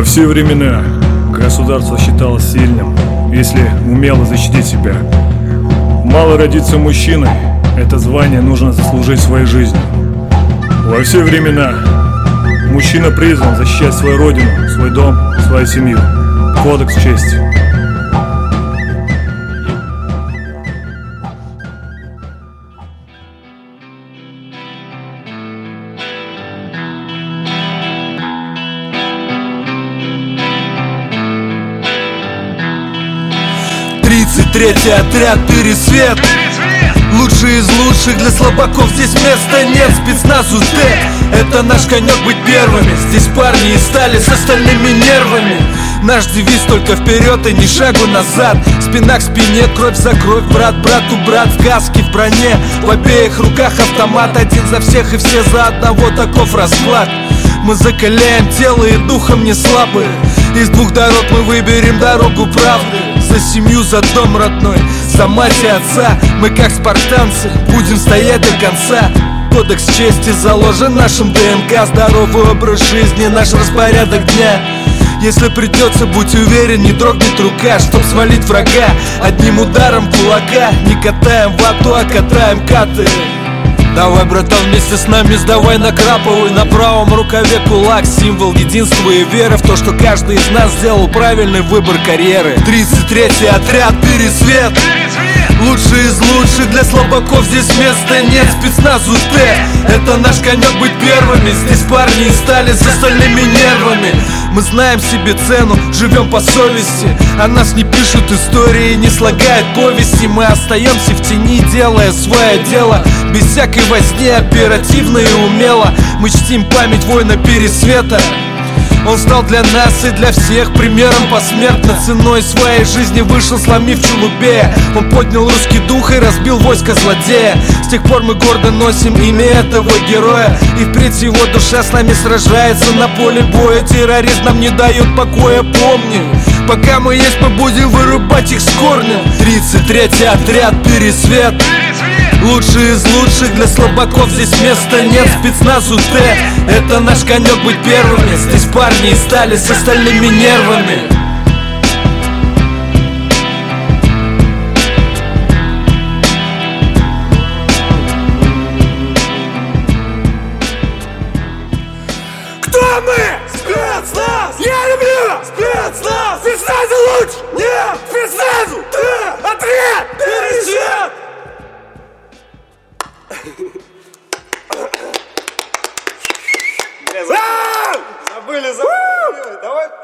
Во все времена государство считалось сильным, если умело защитить себя. Мало родиться мужчиной, это звание нужно заслужить своей жизнью. Во все времена мужчина призван защищать свою родину, свой дом, свою семью. Кодекс чести. Третий отряд, пересвет. Лучшие из лучших, для слабаков здесь места нет. Спецназу Д, это наш конек быть первыми. Здесь парни из стали с остальными нервами. Наш девиз только вперед и ни шагу назад. Спина к спине, кровь за кровь, брат брату брат. В каске, в броне, в обеих руках автомат. Один за всех и все за одного, таков расклад. Мы закаляем тело и духом не слабые. Из двух дорог мы выберем дорогу правды. За семью, за дом родной, за мать и отца. Мы как спартанцы будем стоять до конца. Кодекс чести заложен нашим ДНК. Здоровый образ жизни, наш распорядок дня. Если придется, будь уверен, не дрогнет рука, чтоб свалить врага одним ударом кулака. Не катаем вату, а катаем каты. Давай, братан, вместе с нами сдавай накрапывай. На правом рукаве кулак, символ единства и веры в то, что каждый из нас сделал правильный выбор карьеры. 33-й отряд, пересвет. Лучшие из лучших, для слабаков здесь места нет. Спецназу Т, это наш конек быть первыми. Здесь парни из стали с остальными нервами. Мы знаем себе цену, живем по совести. О нас не пишут истории, не слагают повести. Мы остаемся в тени, делая свое дело. Без всякой возни, оперативно и умело. Мы чтим память воина Пересвета. Он стал для нас и для всех примером посмертно. Ценой своей жизни вышел, сломив Чулубея. Он поднял русский дух и разбил войско злодея. С тех пор мы гордо носим имя этого героя. И впредь его душа с нами сражается на поле боя. Терроризм нам не дает покоя, помни. Пока мы есть, мы будем вырубать их с корнем. 33-й отряд, пересвет. Лучшие из лучших, для слабаков здесь места нет. Спецназу Т, это наш конек быть первыми. Здесь парни из стали с остальными нервами. Кто мы? Спецназ! Я люблю! Спецназ! Спецназу лучше! Нет! Спецназу Т, отряд, пересвет! Забыли, давай.